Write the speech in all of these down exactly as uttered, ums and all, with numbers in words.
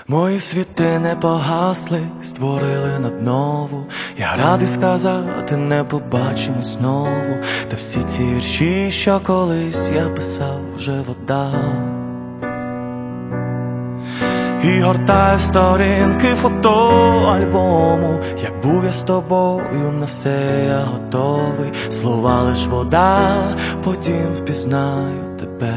Мої світи не погасли, створили наднову. Я радий сказати, не побачимо знову. Та всі ці вірші, що колись я писав, вже вода. І гортаю сторінки фотоальбому. Як був я з тобою, на все я готовий. Слова лиш вода, потім впізнаю тебе.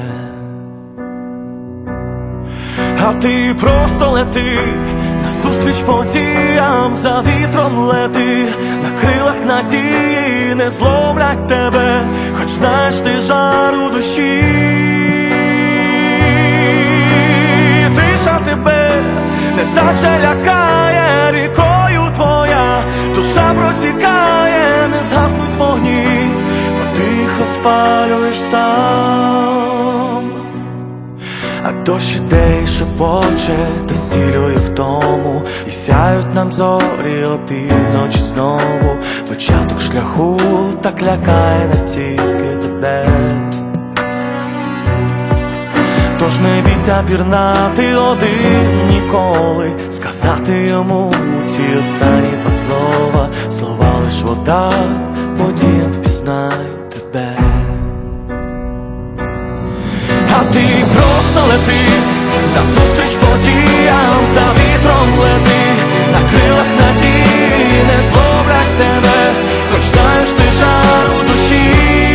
А ти просто лети назустріч подіям, за вітром лети, на крилах надії не зловлять тебе, хоч знаєш ти жар у душі. Тиша тебе не так же лякає, рікою твоя душа протікає, не згаснуть вогні, бо ти їх розпалюєш сам. А дощ іде і шепоче, та зцілює втому, і сяють нам зорі опівночі знову. Початок шляху так лякає не тільки тебе. Тож не бійся пірнати один ніколи, сказати йому ці останні два слова. Слова лиш вода, потім впізнаю тебе. А ти просто лети назустріч подіям, за вітром лети, на крилах надії не зловлять тебе, хоч знаєш ти жар у душі.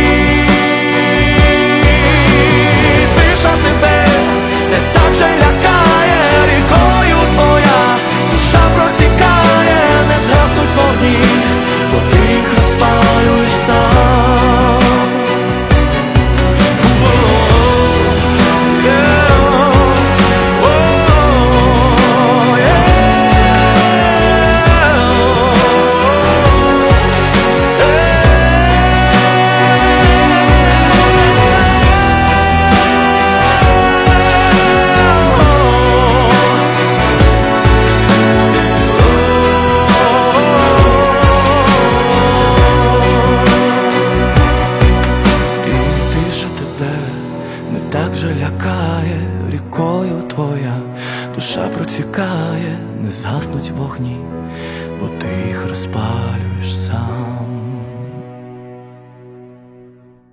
Тиша тебе не так же лякає, рікою твоя душа протікає, не згаснуть вогні, бо ти їх розпалюєш сам. Так же лякає, рікою твоя душа протікає, не згаснуть вогні, бо ти їх розпалюєш сам.